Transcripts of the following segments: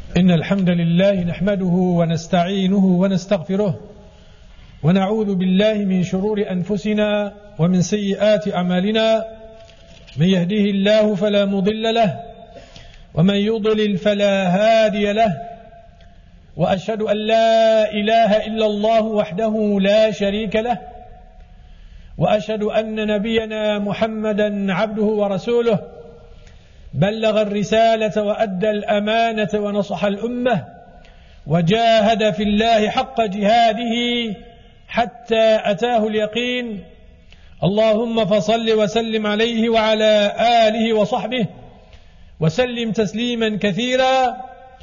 إن الحمد لله نحمده ونستعينه ونستغفره ونعوذ بالله من شرور أنفسنا ومن سيئات أعمالنا. من يهده الله فلا مضل له ومن يضلل فلا هادي له، وأشهد أن لا إله إلا الله وحده لا شريك له، وأشهد أن نبينا محمدا عبده ورسوله بلغ الرسالة وأدى الأمانة ونصح الأمة وجاهد في الله حق جهاده حتى أتاه اليقين. اللهم فصل وسلم عليه وعلى آله وصحبه وسلم تسليما كثيرا.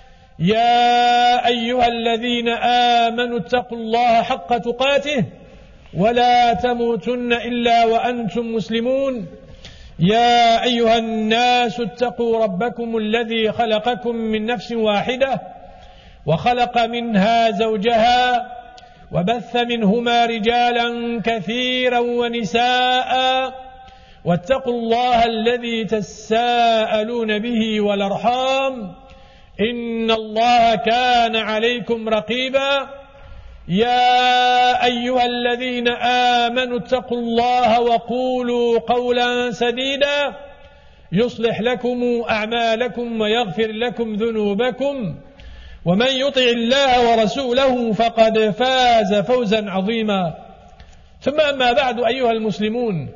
يا أيها الذين آمنوا اتقوا الله حق تقاته ولا تموتن إلا وأنتم مسلمون. يا أيها الناس اتقوا ربكم الذي خلقكم من نفس واحدة وخلق منها زوجها وبث منهما رجالا كثيرا ونساء، واتقوا الله الذي تساءلون به والأرحام إن الله كان عليكم رقيبا. يا أيها الذين آمنوا اتقوا الله وقولوا قولا سديدا يصلح لكم أعمالكم ويغفر لكم ذنوبكم، ومن يطع الله ورسوله فقد فاز فوزا عظيما. ثم أما بعد أيها المسلمون،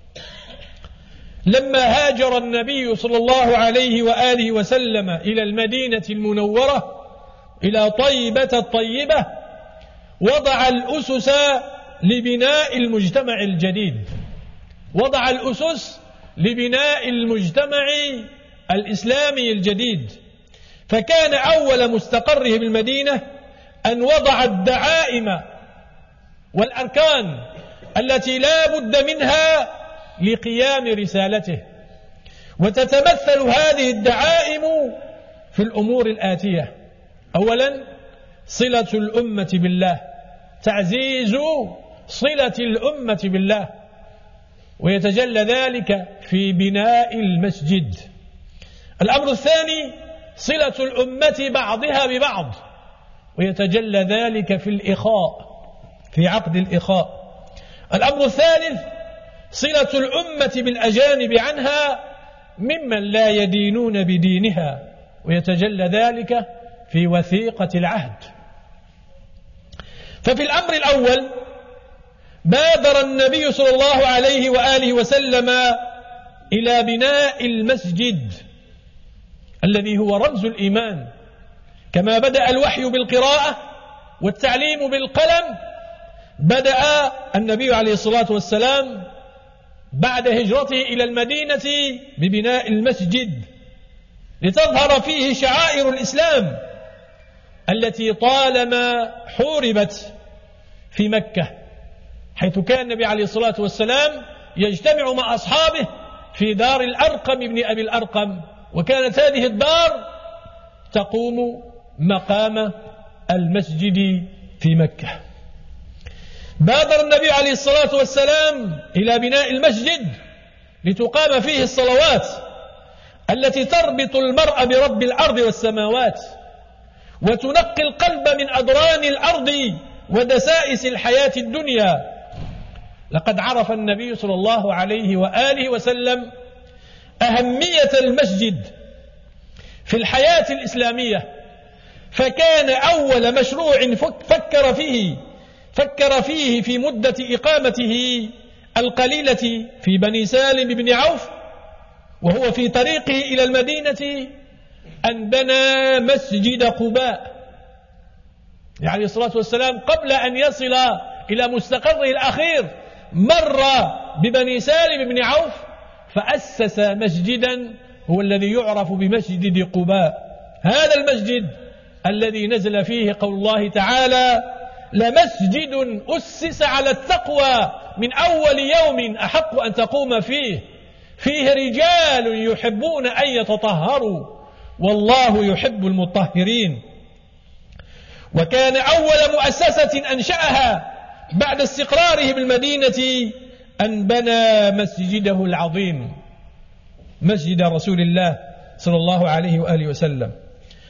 لما هاجر النبي صلى الله عليه وآله وسلم إلى المدينة المنورة إلى طيبة الطيبة وضع الأسس لبناء المجتمع الجديد، وضع الأسس لبناء المجتمع الإسلامي الجديد. فكان أول مستقره بالمدينة أن وضع الدعائم والأركان التي لا بد منها لقيام رسالته، وتتمثل هذه الدعائم في الأمور الآتية: أولا صلة الأمة بالله، تعزيز صلة الأمة بالله، ويتجلى ذلك في بناء المسجد. الأمر الثاني صلة الأمة بعضها ببعض، ويتجلى ذلك في الإخاء، في عقد الإخاء. الأمر الثالث صلة الأمة بالأجانب عنها ممن لا يدينون بدينها، ويتجلى ذلك في وثيقة العهد. ففي الأمر الأول بادر النبي صلى الله عليه وآله وسلم إلى بناء المسجد الذي هو رمز الإيمان. كما بدأ الوحي بالقراءة والتعليم بالقلم، بدأ النبي عليه الصلاة والسلام بعد هجرته إلى المدينة ببناء المسجد لتظهر فيه شعائر الإسلام التي طالما حوربت في مكة، حيث كان النبي عليه الصلاة والسلام يجتمع مع أصحابه في دار الأرقم بن أبي الأرقم، وكانت هذه الدار تقوم مقام المسجد في مكة. بادر النبي عليه الصلاة والسلام إلى بناء المسجد لتقام فيه الصلوات التي تربط المرء برب الأرض والسماوات، وتنقي القلب من أدران الأرض ودسائس الحياة الدنيا. لقد عرف النبي صلى الله عليه وآله وسلم أهمية المسجد في الحياة الإسلامية، فكان أول مشروع فكر فيه في مدة إقامته القليلة في بني سالم بن عوف وهو في طريقه إلى المدينة أن بنى مسجد قباء. عليه الصلاة والسلام قبل أن يصل إلى مستقره الأخير مر ببني سالم بن عوف فأسس مسجدا هو الذي يعرف بمسجد قباء. هذا المسجد الذي نزل فيه قول الله تعالى: لمسجد أسس على التقوى من أول يوم أحق أن تقوم فيه رجال يحبون أن يتطهروا والله يحب المطهرين. وكان أول مؤسسة أنشأها بعد استقراره بالمدينة أن بنى مسجده العظيم، مسجد رسول الله صلى الله عليه وآله وسلم.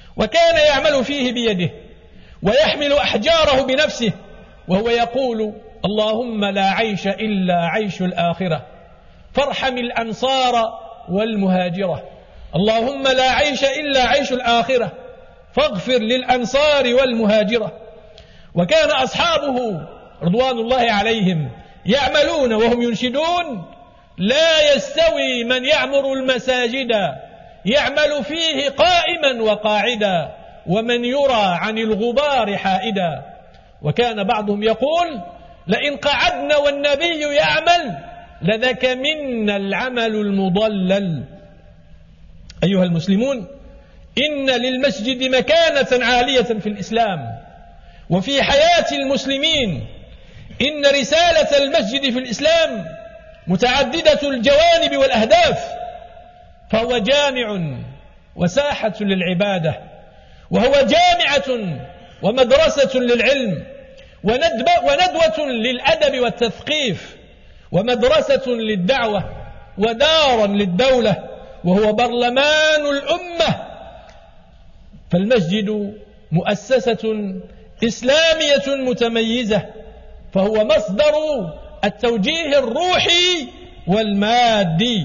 وكان يعمل فيه بيده ويحمل أحجاره بنفسه، وهو يقول: اللهم لا عيش إلا عيش الآخرة فارحم الأنصار والمهاجرة. اللهم لا عيش إلا عيش الآخرة فاغفر للأنصار والمهاجرة. وكان أصحابه رضوان الله عليهم يعملون وهم ينشدون: لا يستوي من يعمر المساجد يعمل فيه قائما وقاعدا ومن يرى عن الغبار حائدا. وكان بعضهم يقول: لئن قعدنا والنبي يعمل لذاك منا العمل المضلل. أيها المسلمون، إن للمسجد مكانة عالية في الإسلام وفي حياة المسلمين. إن رسالة المسجد في الإسلام متعددة الجوانب والأهداف، فهو جامع وساحة للعبادة، وهو جامعة ومدرسة للعلم، وندوة للأدب والتثقيف، ومدرسة للدعوة، ودارا للدولة، وهو برلمان الأمة. فالمسجد مؤسسة إسلامية متميزة، فهو مصدر التوجيه الروحي والمادي.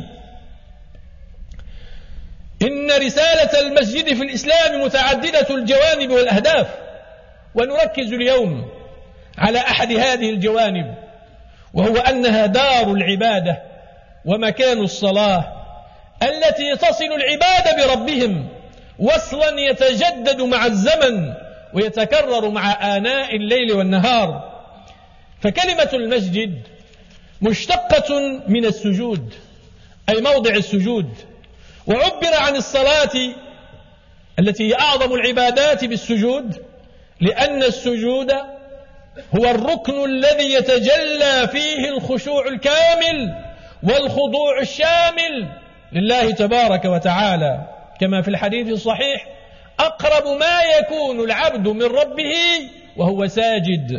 إن رسالة المسجد في الإسلام متعددة الجوانب والأهداف، ونركز اليوم على أحد هذه الجوانب، وهو أنها دار العبادة ومكان الصلاة التي تصل العباد بربهم وصلا يتجدد مع الزمن ويتكرر مع آناء الليل والنهار. فكلمة المسجد مشتقة من السجود، أي موضع السجود، وعبر عن الصلاة التي هي أعظم العبادات بالسجود، لأن السجود هو الركن الذي يتجلى فيه الخشوع الكامل والخضوع الشامل لله تبارك وتعالى، كما في الحديث الصحيح: أقرب ما يكون العبد من ربه وهو ساجد.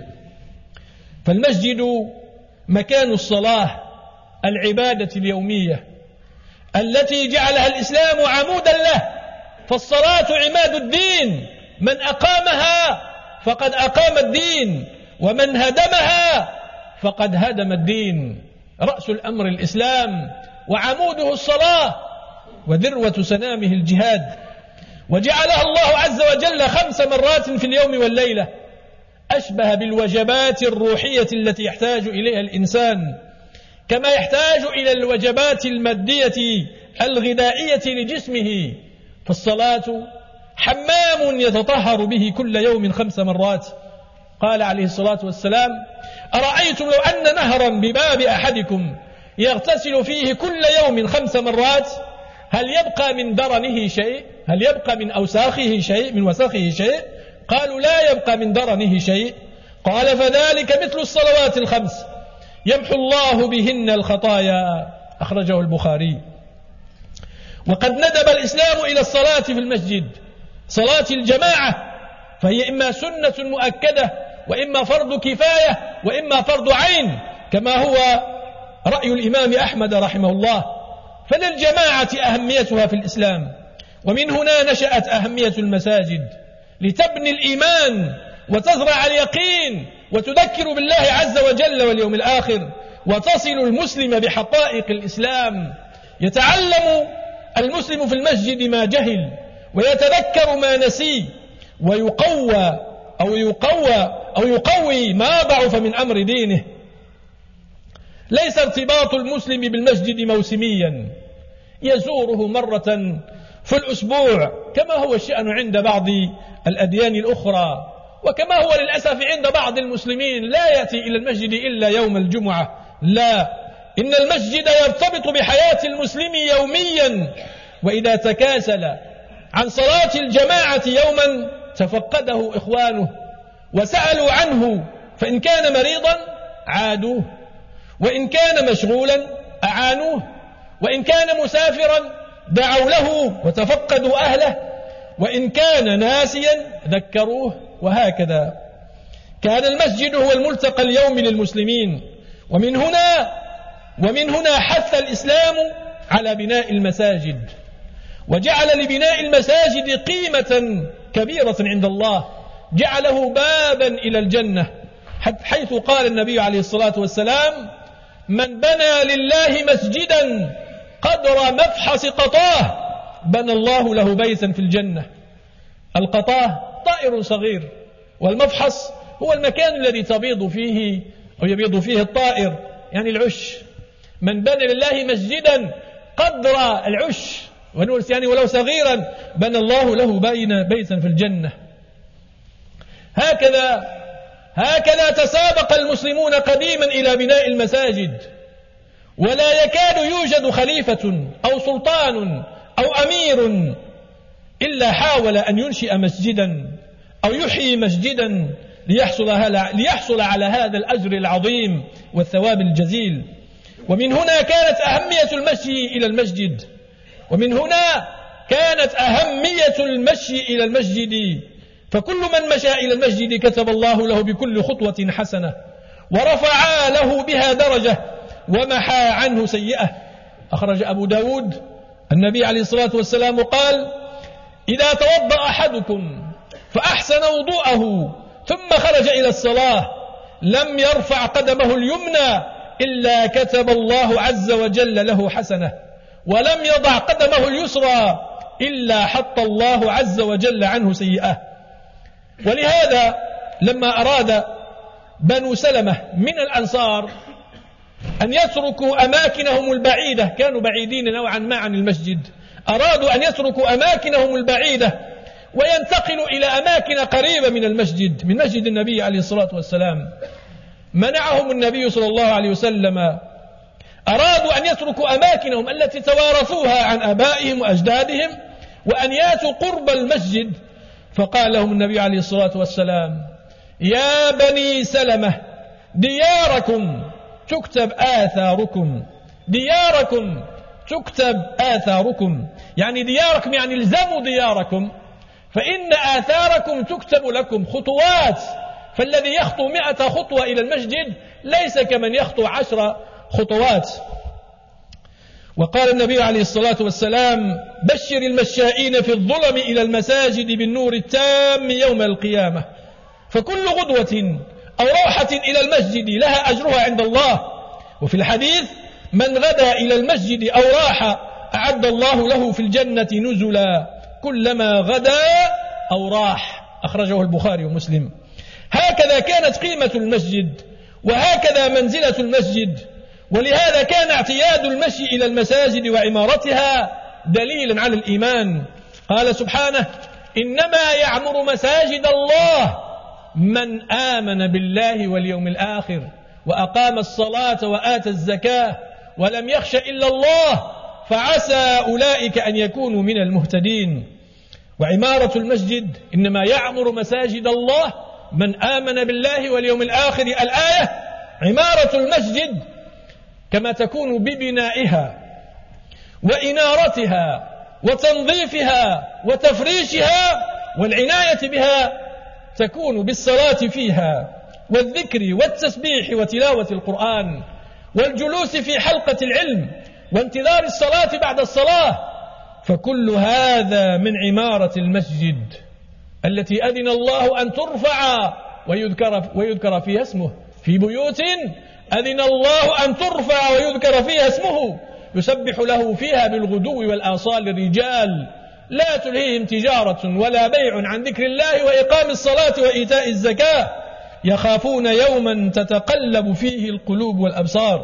فالمسجد مكان الصلاة، العبادة اليومية التي جعلها الإسلام عمودا له، فالصلاة عماد الدين، من أقامها فقد أقام الدين، ومن هدمها فقد هدم الدين. رأس الأمر الإسلام، وعموده الصلاة، وذروة سنامه الجهاد. وجعلها الله عز وجل 5 مرات في اليوم والليلة، أشبه بالوجبات الروحية التي يحتاج إليها الإنسان، كما يحتاج إلى الوجبات المادية الغذائية لجسمه. فالصلاة حمام يتطهر به كل يوم 5 مرات. قال عليه الصلاة والسلام: أرأيتم لو أن نهرا بباب أحدكم يغتسل فيه كل يوم 5 مرات هل يبقى من درنه شيء؟ هل يبقى من أوساخه شيء؟ من وسخه شيء؟ قالوا: لا يبقى من درنه شيء. قال: فذلك مثل الصلوات 5 يمحو الله بهن الخطايا. أخرجه البخاري. وقد ندب الإسلام إلى الصلاة في المسجد، صلاة الجماعة، فهي إما سنة مؤكدة، وإما فرض كفاية، وإما فرض عين، كما هو رأي الإمام أحمد رحمه الله. فللجماعة أهميتها في الإسلام، ومن هنا نشأت أهمية المساجد، لتبني الإيمان وتزرع اليقين وتذكر بالله عز وجل واليوم الآخر، وتصل المسلم بحقائق الإسلام. يتعلم المسلم في المسجد ما جهل، ويتذكر ما نسي، ويقوى أو يقوي ما ضعف من أمر دينه. ليس ارتباط المسلم بالمسجد موسميا يزوره مرة في الأسبوع كما هو الشأن عند بعض الأديان الأخرى، وكما هو للأسف عند بعض المسلمين لا يأتي إلى المسجد إلا يوم الجمعة. لا، إن المسجد يرتبط بحياة المسلم يوميا، وإذا تكاسل عن صلاة الجماعة يوما تفقده إخوانه وسألوا عنه، فإن كان مريضا عادوه، وإن كان مشغولا أعانوه، وإن كان مسافرا دعوا له وتفقدوا أهله، وإن كان ناسيا ذكروه، وهكذا. كان المسجد هو الملتقى اليومي للمسلمين، ومن هنا حث الإسلام على بناء المساجد، وجعل لبناء المساجد قيمة كبيرة عند الله، جعله بابا إلى الجنة، حيث قال النبي عليه الصلاة والسلام: من بنى لله مسجدا قدر مفحص قطاه بنى الله له بيتا في الجنة. القطاه طائر صغير، والمفحص هو المكان الذي تبيض فيه أو يبيض فيه الطائر، يعني العش. من بنى لله مسجدا قدر العش يعني ولو صغيرا بنى الله له بيتا في الجنة. هكذا تسابق المسلمون قديما إلى بناء المساجد، ولا يكاد يوجد خليفة أو سلطان أو أمير إلا حاول أن ينشئ مسجدا أو يحيي مسجدا ليحصل على هذا الأجر العظيم والثواب الجزيل. ومن هنا كانت أهمية المشي إلى المسجد فكل من مشى إلى المسجد كتب الله له بكل خطوة حسنة، ورفع له بها درجة، ومحى عنه سيئة. أخرج أبو داود النبي عليه الصلاة والسلام قال: إذا توضأ أحدكم فأحسن وضوءه ثم خرج إلى الصلاة لم يرفع قدمه اليمنى إلا كتب الله عز وجل له حسنة، ولم يضع قدمه اليسرى إلا حط الله عز وجل عنه سيئة. ولهذا لما أراد بنو سلمة من الأنصار أن يتركوا أماكنهم البعيدة، كانوا بعيدين نوعا ما عن المسجد، أرادوا أن يتركوا أماكنهم البعيدة وينتقلوا إلى أماكن قريبة من المسجد، من مسجد النبي عليه الصلاة والسلام، منعهم النبي صلى الله عليه وسلم. أرادوا أن يتركوا أماكنهم التي توارثوها عن آبائهم وأجدادهم وأن ياتوا قرب المسجد، فقال لهم النبي عليه الصلاة والسلام: يا بني سلمة دياركم تكتب آثاركم، يعني دياركم يعني الزموا دياركم، فإن آثاركم تكتب لكم خطوات، فالذي يخطو 100 خطوة إلى المسجد ليس كمن يخطو 10 خطوات. وقال النبي عليه الصلاة والسلام: بشر المشائين في الظلم إلى المساجد بالنور التام يوم القيامة، فكل غدوة أو روحة إلى المسجد لها أجرها عند الله. وفي الحديث: من غدا إلى المسجد أو راح أعد الله له في الجنة نزلا كلما غدا أو راح. أخرجه البخاري ومسلم. هكذا كانت قيمة المسجد، وهكذا منزلة المسجد، ولهذا كان اعتياد المشي إلى المساجد وعمارتها دليلا على الإيمان. قال سبحانه: إنما يعمر مساجد الله من آمن بالله واليوم الآخر وأقام الصلاة وآتى الزكاة ولم يخش إلا الله فعسى أولئك أن يكونوا من المهتدين. وعمارة المسجد: إنما يعمر مساجد الله من آمن بالله واليوم الآخر. الآية: عمارة المسجد كما تكون ببنائها وإنارتها وتنظيفها وتفريشها والعناية بها تكون بالصلاة فيها والذكر والتسبيح وتلاوة القرآن والجلوس في حلقة العلم وانتظار الصلاة بعد الصلاة، فكل هذا من عمارة المسجد التي أذن الله أن ترفع ويذكر فيها اسمه، في بيوت أذن الله أن ترفع ويذكر فيها اسمه يسبح له فيها بالغدو والآصال رجال لا تلهيهم تجارة ولا بيع عن ذكر الله وإقام الصلاة وإيتاء الزكاة يخافون يوما تتقلب فيه القلوب والأبصار.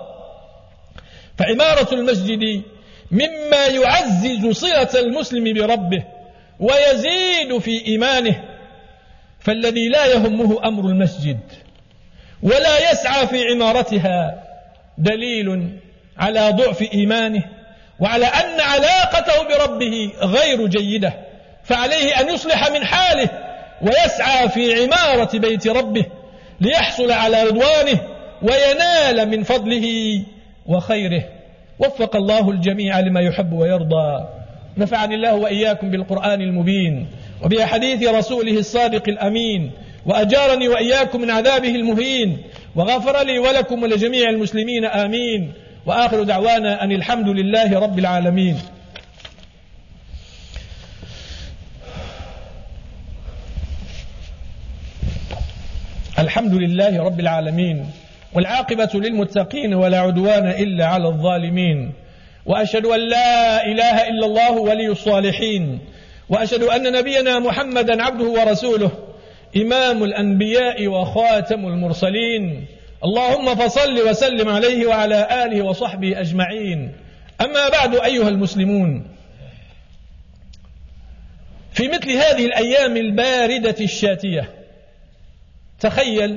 فعمارة المسجد مما يعزز صلة المسلم بربه ويزيد في إيمانه، فالذي لا يهمه أمر المسجد ولا يسعى في عمارتها دليل على ضعف إيمانه وعلى أن علاقته بربه غير جيدة، فعليه أن يصلح من حاله ويسعى في عمارة بيت ربه ليحصل على رضوانه وينال من فضله وخيره. وفق الله الجميع لما يحب ويرضى. نفعني الله وإياكم بالقرآن المبين وبأحاديث رسوله الصادق الأمين، وأجارني وإياكم من عذابه المهين، وغفر لي ولكم ولجميع المسلمين آمين. وآخر دعوانا أن الحمد لله رب العالمين. والحمد لله رب العالمين، والعاقبة للمتقين ولا عدوان إلا على الظالمين، وأشهد أن لا إله إلا الله ولي الصالحين، وأشهد أن نبينا محمدا عبده ورسوله إمام الأنبياء وخاتم المرسلين. اللهم فصل وسلم عليه وعلى آله وصحبه أجمعين. أما بعد أيها المسلمون، في مثل هذه الأيام الباردة الشاتية تخيل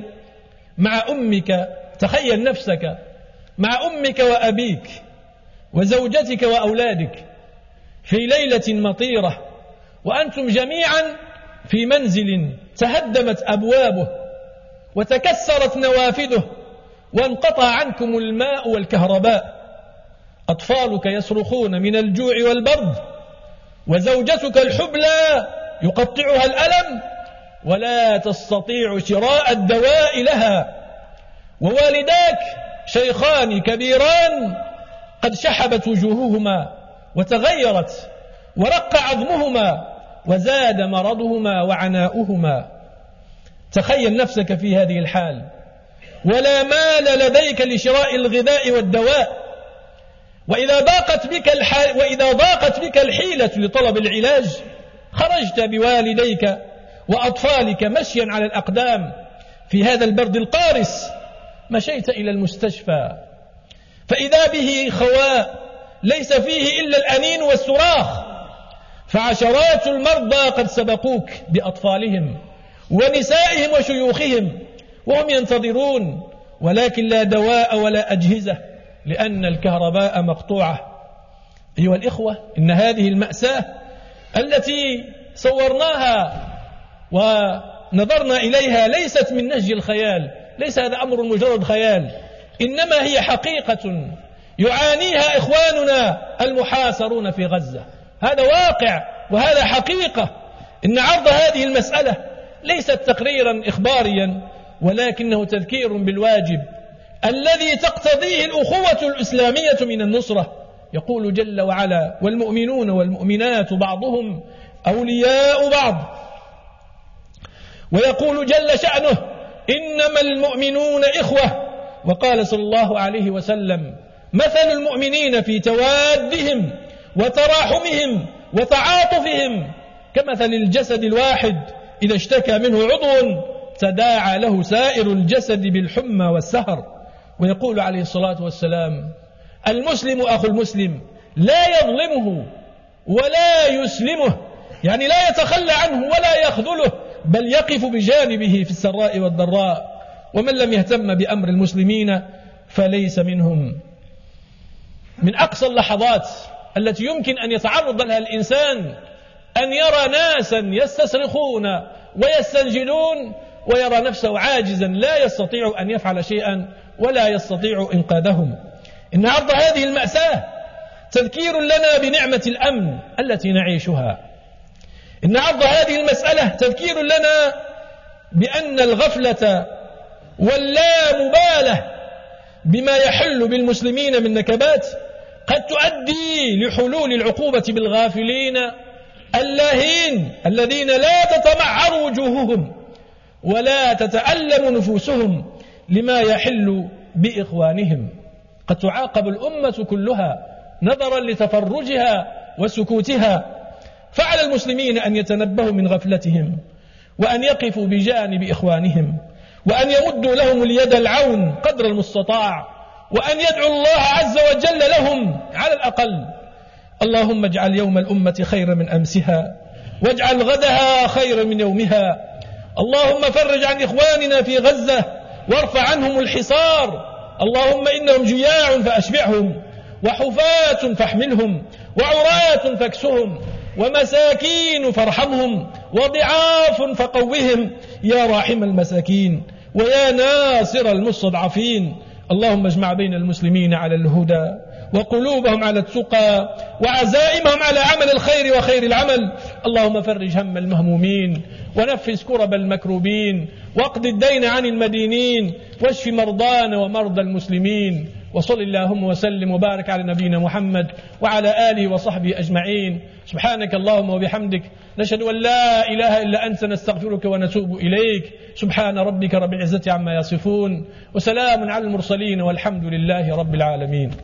نفسك مع أمك وأبيك وزوجتك وأولادك في ليلة مطيرة، وأنتم جميعا في منزل تهدمت أبوابه وتكسرت نوافذه وانقطع عنكم الماء والكهرباء، أطفالك يصرخون من الجوع والبرد، وزوجتك الحبلى يقطعها الألم ولا تستطيع شراء الدواء لها، ووالداك شيخان كبيران قد شحبت وجوههما وتغيرت ورق عظمهما وزاد مرضهما وعناؤهما. تخيل نفسك في هذه الحال ولا مال لديك لشراء الغذاء والدواء، وإذا ضاقت بك الحيلة لطلب العلاج خرجت بوالديك وأطفالك مشيا على الأقدام في هذا البرد القارس، مشيت إلى المستشفى فإذا به خواء ليس فيه إلا الأنين والصراخ، فعشرات المرضى قد سبقوك بأطفالهم ونسائهم وشيوخهم وهم ينتظرون، ولكن لا دواء ولا أجهزة لأن الكهرباء مقطوعة. أيها الإخوة، إن هذه المأساة التي صورناها ونظرنا إليها ليست من نهج الخيال، ليس هذا أمر مجرد خيال، إنما هي حقيقة يعانيها إخواننا المحاصرون في غزة. هذا واقع وهذا حقيقة. إن عرض هذه المسألة ليست تقريرا إخباريا، ولكنه تذكير بالواجب الذي تقتضيه الأخوة الإسلامية من النصرة. يقول جل وعلا: والمؤمنون والمؤمنات بعضهم أولياء بعض. ويقول جل شأنه: إنما المؤمنون إخوة. وقال صلى الله عليه وسلم: مثل المؤمنين في توادهم وتراحمهم وتعاطفهم كمثل الجسد الواحد إذا اشتكى منه عضو تداعى له سائر الجسد بالحمى والسهر. ويقول عليه الصلاة والسلام: المسلم أخو المسلم لا يظلمه ولا يسلمه، يعني لا يتخلى عنه ولا يخذله، بل يقف بجانبه في السراء والضراء، ومن لم يهتم بأمر المسلمين فليس منهم. من أقصى اللحظات التي يمكن أن يتعرض لها الإنسان أن يرى ناسا يستصرخون ويستنجدون ويرى نفسه عاجزا لا يستطيع أن يفعل شيئا ولا يستطيع إنقاذهم. إن عرض هذه المأساة تذكير لنا بنعمة الأمن التي نعيشها. إن عرض هذه المسألة تذكير لنا بأن الغفلة واللامبالاة بما يحل بالمسلمين من نكبات قد تؤدي لحلول العقوبة بالغافلين اللاهين الذين لا تتمعر وجوههم ولا تتألم نفوسهم لما يحل بإخوانهم. قد تعاقب الأمة كلها نظرا لتفرجها وسكوتها، فعلى المسلمين أن يتنبهوا من غفلتهم وأن يقفوا بجانب إخوانهم وأن يمدوا لهم اليد العون قدر المستطاع وأن يدعوا الله عز وجل لهم على الأقل. اللهم اجعل يوم الأمة خيرا من أمسها واجعل غدها خيرا من يومها. اللهم فرج عن إخواننا في غزة وارفع عنهم الحصار. اللهم إنهم جياع فأشبعهم وحفاة فاحملهم وعراة فاكسهم ومساكين فارحمهم وضعاف فقوهم يا راحم المساكين ويا ناصر المستضعفين. اللهم اجمع بين المسلمين على الهدى وقلوبهم على التقى وعزائمهم على عمل الخير وخير العمل. اللهم فرج هم المهمومين ونفس كرب المكروبين واقض الدين عن المدينين واشف مرضانا ومرضى المسلمين وصل اللهم وسلم وبارك على نبينا محمد وعلى آله وصحبه أجمعين. سبحانك اللهم وبحمدك، نشهد أن لا إله إلا أنت، نستغفرك ونتوب إليك. سبحان ربك رب العزة عما يصفون، وسلام على المرسلين، والحمد لله رب العالمين.